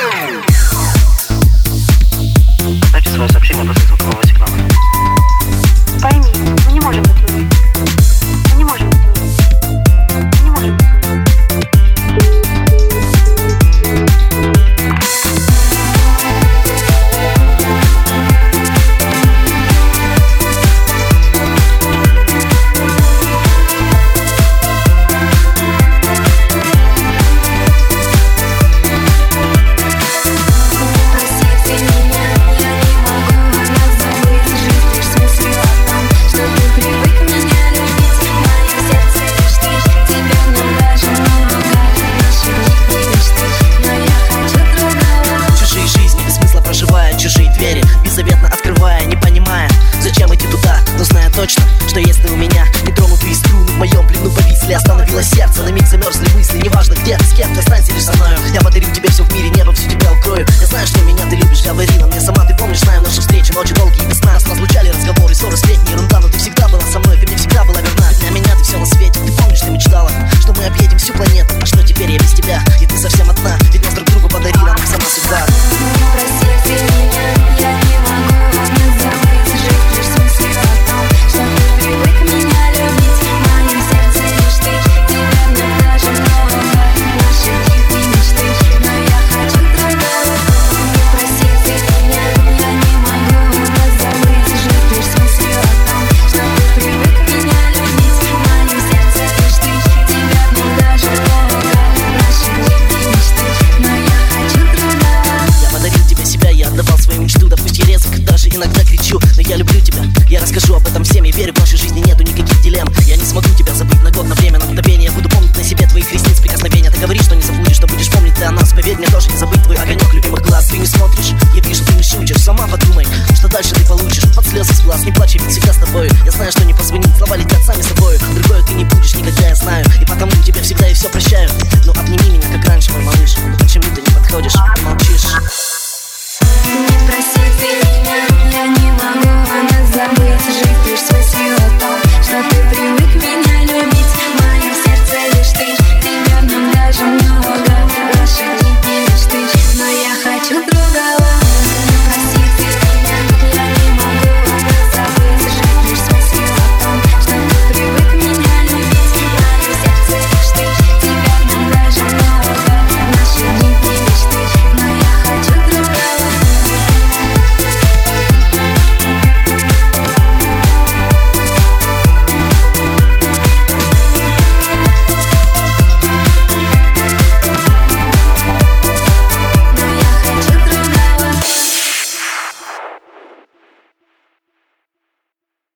Оставьте свое сообщение после звукового сигнала. Пойми, мы не можем это делать. Мы не можем это делать. Мы не можем это делать. Беззаветно открывая, не понимая, зачем идти туда, но зная точно, что есть ты у меня. Нетронутые струны в моем плену повисли. Остановилось сердце, на миг замерзли мысли. Неважно где ты, с кем ты, останься лишь со мною. Я подарю тебе все в мире, небо всю тебя укрою. Я знаю, что меня ты любишь, говорила мне сама. Ты помнишь, знаем наши встречи, ночи долгие без сна. Нас разлучали разговоры, ссоры, сплетни, ерунда. Но ты всегда была со мной, ты мне всегда была верна. Для меня ты все на свете, ты помнишь, ты мечтала, что мы объедем всю планету. А что теперь я без тебя, и ты совсем одна. Ведь нас друг другу подарила нам сама судьба. Иногда кричу, но я люблю тебя. Я расскажу об этом всем, я верю, в нашей жизни нету никаких дилемм. Я не смогу тебя забыть на год, на время, на мгновение. Я буду помнить на себе твоих ресниц прикосновения. Ты говоришь, что не забудешь, что будешь помнить ты о нас. Поверь мне, тоже не забыть.